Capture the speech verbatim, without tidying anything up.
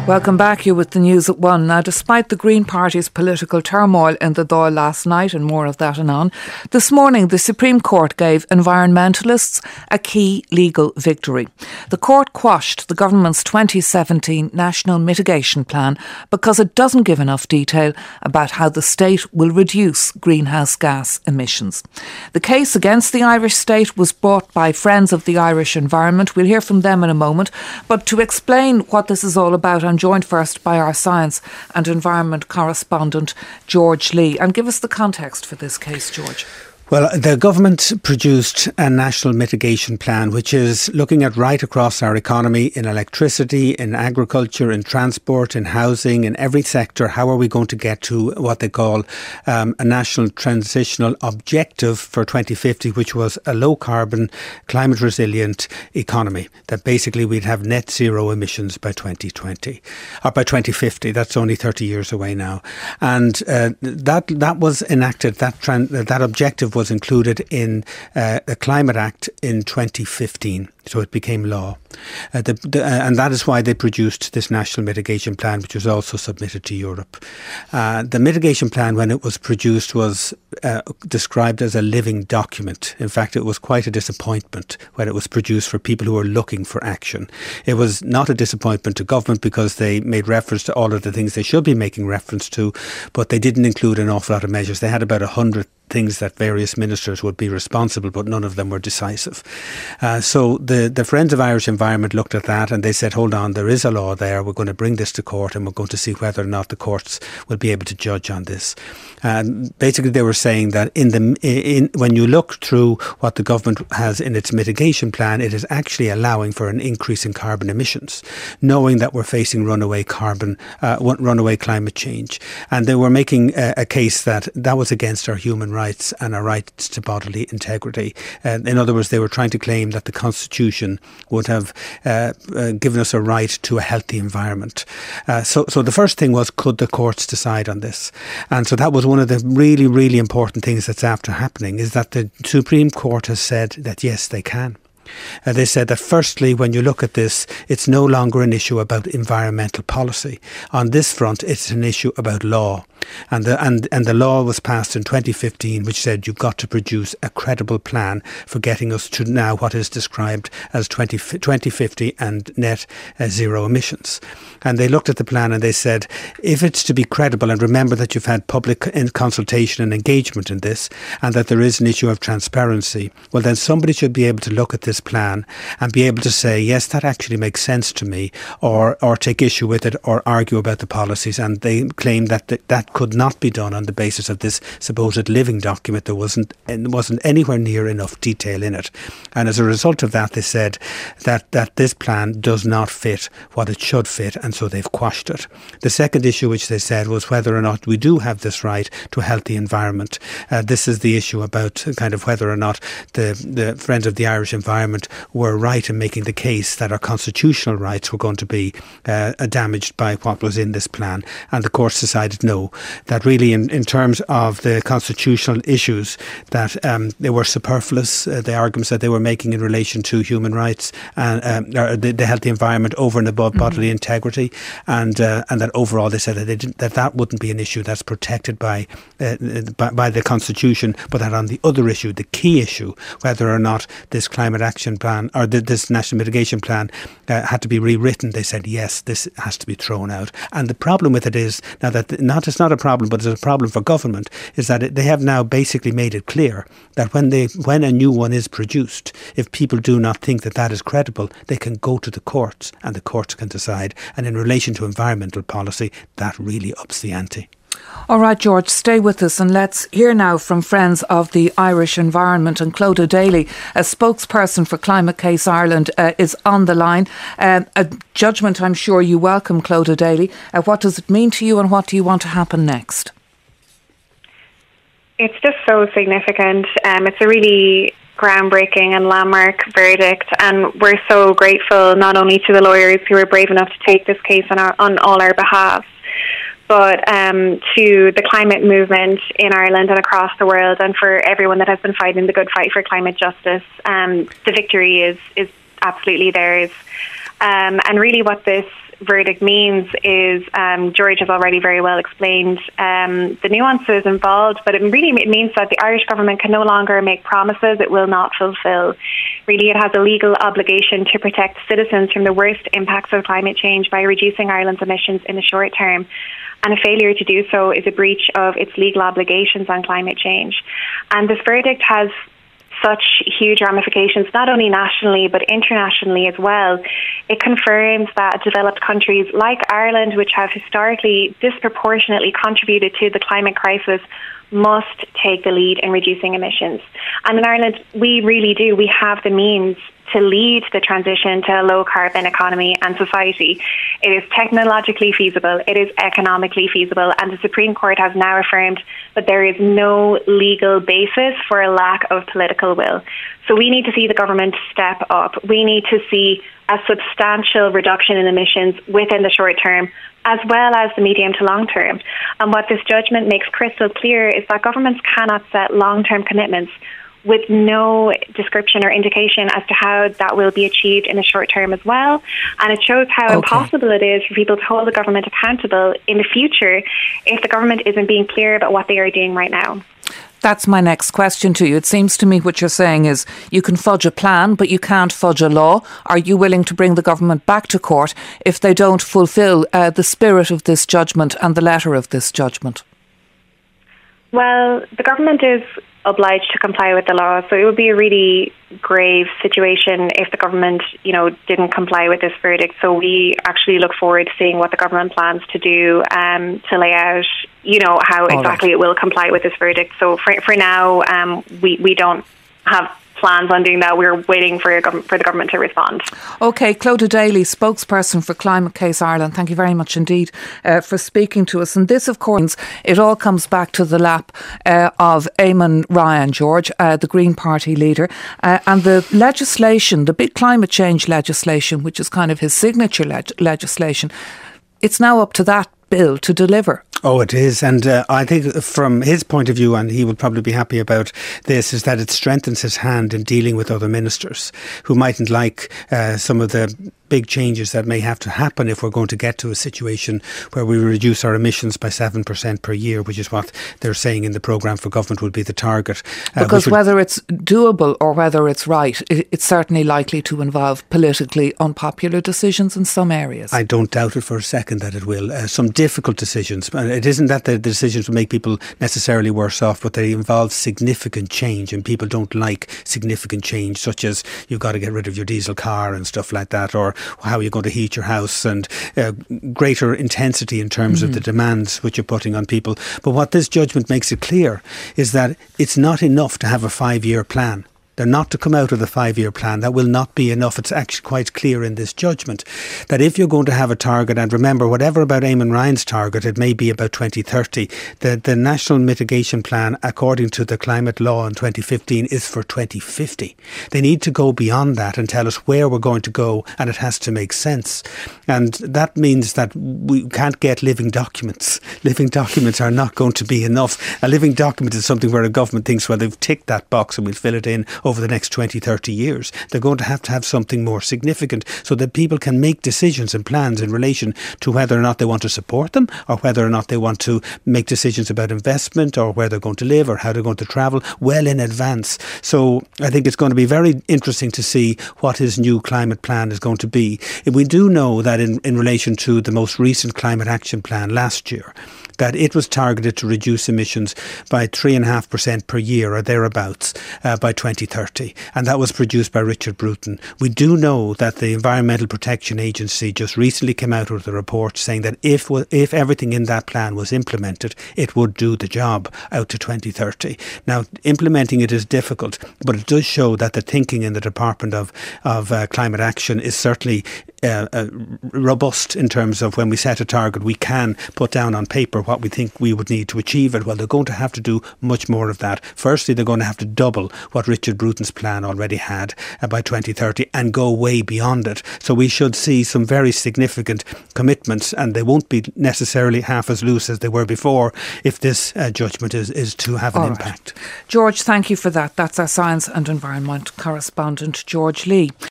Welcome back. You're with the news at one. Now, despite the Green Party's political turmoil in the Dáil last night, and more of that anon, this morning the Supreme Court gave environmentalists a key legal victory. The court quashed the government's twenty seventeen National Mitigation Plan because it doesn't give enough detail about how the state will reduce greenhouse gas emissions. The case against the Irish state was brought by Friends of the Irish Environment. We'll hear from them in a moment. But to explain what this is all about, I'm joined first by our science and environment correspondent, George Lee. And give us the context for this case, George. Well, the government produced a national mitigation plan, which is looking at right across our economy, in electricity, in agriculture, in transport, in housing, in every sector. How are we going to get to what they call um, a national transitional objective for twenty fifty, which was a low carbon, climate resilient economy, that basically we'd have net zero emissions by twenty twenty or by twenty fifty. That's only thirty years away now. And uh, that that was enacted, that, tran- that objective was included in uh, the Climate Act in twenty fifteen. So it became law. Uh, the, the, uh, and that is why they produced this National Mitigation Plan, which was also submitted to Europe. Uh, the mitigation plan, when it was produced, was uh, described as a living document. In fact, it was quite a disappointment when it was produced for people who were looking for action. It was not a disappointment to government because they made reference to all of the things they should be making reference to, but they didn't include an awful lot of measures. They had about a hundred things that various ministers would be responsible, but none of them were decisive. Uh, so the, the Friends of Irish Environment looked at that and they said, hold on, there is a law there. We're going to bring this to court and we're going to see whether or not the courts will be able to judge on this. And basically they were saying that in the in when you look through what the government has in its mitigation plan, it is actually allowing for an increase in carbon emissions, knowing that we're facing runaway carbon, uh, runaway climate change. And they were making a, a case that that was against our human rights and our rights to bodily integrity. Uh, in other words, they were trying to claim that the Constitution would have uh, uh, given us a right to a healthy environment. Uh, so, so the first thing was, could the courts decide on this? And so that was one of the really, really important things that's after happening, is that the Supreme Court has said that yes, they can. Uh, they said that firstly, when you look at this, it's no longer an issue about environmental policy. On this front, it's an issue about law. And the, and, and the law was passed in twenty fifteen, which said you've got to produce a credible plan for getting us to now what is described as twenty fifty and net uh, zero emissions. And they looked at the plan and they said, if it's to be credible, and remember that you've had public consultation and engagement in this, and that there is an issue of transparency, well, then somebody should be able to look at this plan and be able to say, yes, that actually makes sense to me, or or take issue with it, or argue about the policies. And they claim that th- that could not be done on the basis of this supposed living document. There wasn't wasn't anywhere near enough detail in it. And as a result of that, they said that, that this plan does not fit what it should fit, and so they've quashed it. The second issue which they said was whether or not we do have this right to a healthy environment. Uh, this is the issue about kind of whether or not the, the Friends of the Irish Environment were right in making the case that our constitutional rights were going to be uh, damaged by what was in this plan. And the courts decided no, that really in, in terms of the constitutional issues, that um, they were superfluous. Uh, the arguments that they were making in relation to human rights and um, or the, the healthy environment over and above mm-hmm. bodily integrity, and uh, and that overall they said that they didn't, that that wouldn't be an issue that's protected by, uh, by by the Constitution, but that on the other issue, the key issue, whether or not this climate action plan or the, this national mitigation plan uh, had to be rewritten, they said yes, this has to be thrown out. And the problem with it is now that not it's not a problem, but it's a problem for government, is that it, they have now basically made it clear that when they when a new one is produced, if people do not think that that is credible, they can go to the courts and the courts can decide. And in relation to environmental policy, that really ups the ante. All right, George, stay with us and let's hear now from Friends of the Irish Environment. And Clodagh Daly, a spokesperson for Climate Case Ireland, uh, is on the line. Um, a judgment I'm sure you welcome, Clodagh Daly. Uh, what does it mean to you and what do you want to happen next? It's just so significant. Um, it's a really groundbreaking and landmark verdict, and we're so grateful not only to the lawyers who were brave enough to take this case on, our, on all our behalf, but um, to the climate movement in Ireland and across the world, and for everyone that has been fighting the good fight for climate justice. Um, the victory is is absolutely theirs. Um, and really what this verdict means is, um, George has already very well explained um, the nuances involved, but it really it means that the Irish government can no longer make promises it will not fulfil. Really, it has a legal obligation to protect citizens from the worst impacts of climate change by reducing Ireland's emissions in the short term. And a failure to do so is a breach of its legal obligations on climate change. And this verdict has such huge ramifications, not only nationally but internationally as well. It confirms that developed countries like Ireland, which have historically disproportionately contributed to the climate crisis, must take the lead in reducing emissions. And in Ireland, we really do. We have the means to lead the transition to a low-carbon economy and society. It is technologically feasible, it is economically feasible, and the Supreme Court has now affirmed that there is no legal basis for a lack of political will. So we need to see the government step up. We need to see a substantial reduction in emissions within the short term, as well as the medium to long term. And what this judgment makes crystal clear is that governments cannot set long-term commitments with no description or indication as to how that will be achieved in the short term as well. And it shows how okay. impossible it is for people to hold the government accountable in the future if the government isn't being clear about what they are doing right now. That's my next question to you. It seems to me what you're saying is you can fudge a plan, but you can't fudge a law. Are you willing to bring the government back to court if they don't fulfil uh, the spirit of this judgment and the letter of this judgment? Well, the government is obliged to comply with the law, so it would be a really grave situation if the government, you know, didn't comply with this verdict. So we actually look forward to seeing what the government plans to do um, to lay out, you know, how All exactly right. it will comply with this verdict. So for for now, um, we we don't have plans on doing that. We're waiting for, for the government to respond. OK, Clodagh Daly, spokesperson for Climate Case Ireland, thank you very much indeed uh, for speaking to us. And this, of course, it all comes back to the lap uh, of Eamon Ryan, George, uh, the Green Party leader, uh, and the legislation, the big climate change legislation, which is kind of his signature leg- legislation. It's now up to that bill to deliver. Oh, it is. And uh, I think from his point of view, and he will probably be happy about this, is that it strengthens his hand in dealing with other ministers who mightn't like uh, some of the big changes that may have to happen if we're going to get to a situation where we reduce our emissions by seven percent per year, which is what they're saying in the programme for government would be the target. Uh, because would, whether it's doable or whether it's right, it, it's certainly likely to involve politically unpopular decisions in some areas. I don't doubt it for a second that it will. Uh, some difficult decisions. It isn't that the decisions will make people necessarily worse off, but they involve significant change, and people don't like significant change, such as you've got to get rid of your diesel car and stuff like that, or how you're going to heat your house, and uh, greater intensity in terms mm-hmm. of the demands which you're putting on people. But what this judgment makes it clear is that it's not enough to have a five-year plan. They're not to come out of the five-year plan. That will not be enough. It's actually quite clear in this judgment that if you're going to have a target, and remember, whatever about Eamon Ryan's target, it may be about twenty thirty. The, the National Mitigation Plan, according to the climate law in twenty fifteen, is for twenty fifty. They need to go beyond that and tell us where we're going to go, and it has to make sense. And that means that we can't get living documents. Living documents are not going to be enough. A living document is something where a government thinks, well, they've ticked that box and we'll fill it in over the next twenty, thirty years. They're going to have to have something more significant so that people can make decisions and plans in relation to whether or not they want to support them, or whether or not they want to make decisions about investment, or where they're going to live, or how they're going to travel well in advance. So I think it's going to be very interesting to see what his new climate plan is going to be. We do know that in, in relation to the most recent climate action plan last year, that it was targeted to reduce emissions by three point five percent per year or thereabouts uh, by twenty thirty. And that was produced by Richard Bruton. We do know that the Environmental Protection Agency just recently came out with a report saying that if if everything in that plan was implemented, it would do the job out to twenty thirty. Now, implementing it is difficult, but it does show that the thinking in the Department of, of uh, Climate Action is certainly Uh, uh, robust in terms of when we set a target, we can put down on paper what we think we would need to achieve it. Well, they're going to have to do much more of that. Firstly, they're going to have to double what Richard Bruton's plan already had uh, by twenty thirty and go way beyond it. So we should see some very significant commitments, and they won't be necessarily half as loose as they were before if this uh, judgment is, is to have an All impact. Right. George, thank you for that. That's our Science and Environment correspondent, George Lee.